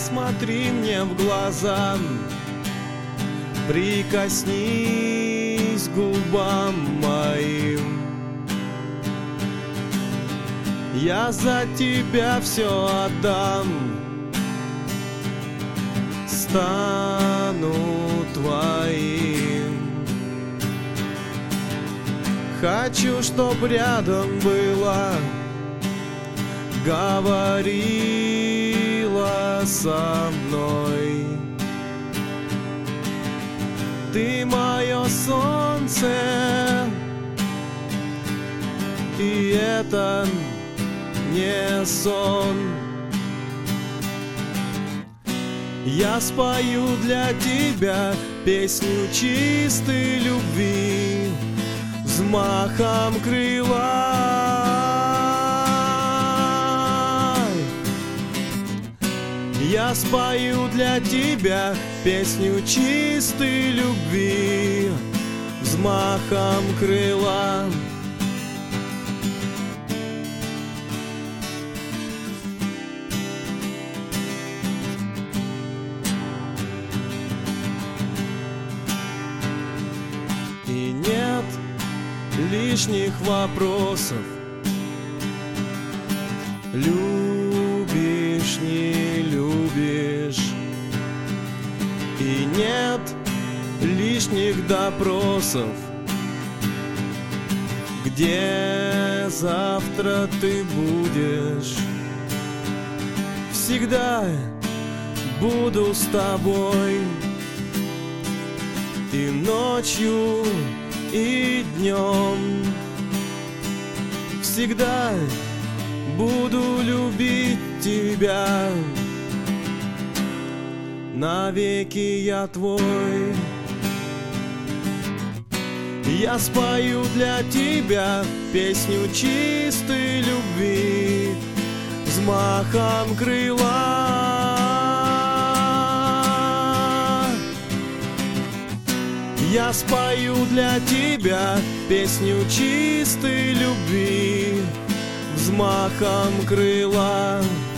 посмотри мне в глаза, прикоснись к губам моим. Я за тебя все отдам, стану твоим. Хочу, чтоб рядом была, говорила со мной. Ты мое солнце, и это не сон. Я спою для тебя песню чистой любви взмахом крыла. Я спою для тебя песню чистой любви взмахом крыла. И нет лишних вопросов, любишь, не любишь. И нет лишних допросов, где завтра ты будешь. Всегда буду с тобой, и ночью, и днем. Всегда буду любить тебя, навеки я твой. Я спою для тебя песню чистой любви взмахом крыла. Я спою для тебя песню чистой любви взмахом крыла.